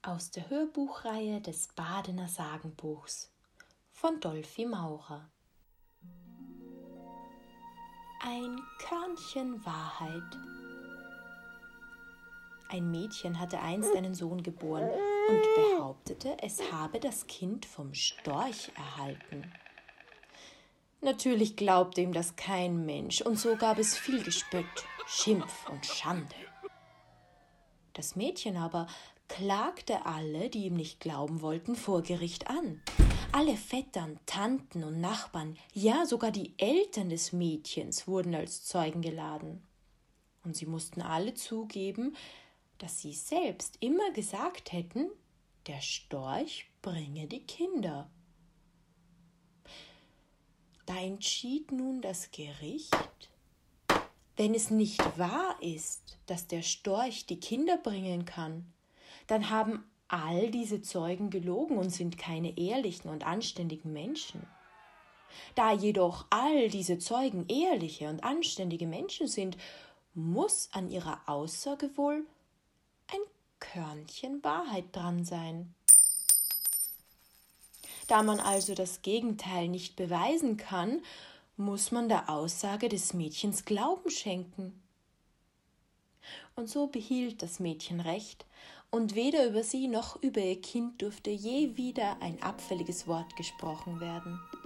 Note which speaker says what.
Speaker 1: aus der Hörbuchreihe des Badener Sagenbuchs von Dolfi Maurer. Ein Körnchen Wahrheit. Ein Mädchen hatte einst einen Sohn geboren und behauptete, es habe das Kind vom Storch erhalten. Natürlich glaubte ihm das kein Mensch, und so gab es viel Gespött, Schimpf und Schande. Das Mädchen aber klagte alle, die ihm nicht glauben wollten, vor Gericht an. Alle Vettern, Tanten und Nachbarn, ja sogar die Eltern des Mädchens wurden als Zeugen geladen. Und sie mussten alle zugeben, dass sie selbst immer gesagt hätten, der Storch bringe die Kinder. Da entschied nun das Gericht, wenn es nicht wahr ist, dass der Storch die Kinder bringen kann, dann haben all diese Zeugen gelogen und sind keine ehrlichen und anständigen Menschen. Da jedoch all diese Zeugen ehrliche und anständige Menschen sind, muss an ihrer Aussage wohl ein Körnchen Wahrheit dran sein. Da man also das Gegenteil nicht beweisen kann, muss man der Aussage des Mädchens Glauben schenken. Und so behielt das Mädchen Recht, und weder über sie noch über ihr Kind durfte je wieder ein abfälliges Wort gesprochen werden.